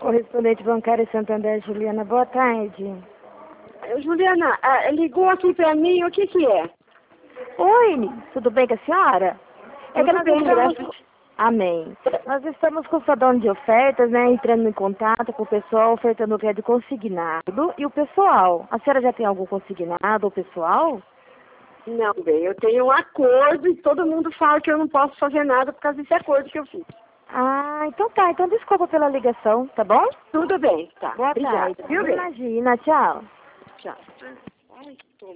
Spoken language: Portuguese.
Correspondente bancária Santander, Juliana, boa tarde. Juliana, ligou aqui pra mim, o que que é? Oi, tudo bem com a senhora? Tudo bem, graças. Amém. Nós estamos com o salão de ofertas, né, entrando em contato com o pessoal, ofertando o crédito consignado e o pessoal. A senhora já tem algum consignado ou pessoal? Não, bem, eu tenho um acordo e todo mundo fala que eu não posso fazer nada por causa desse acordo que eu fiz. Ah, então tá. Então desculpa pela ligação, tá bom? Tudo bem, tá. Boa Obrigada, tarde. viu, bem? Imagina, tchau. Tchau.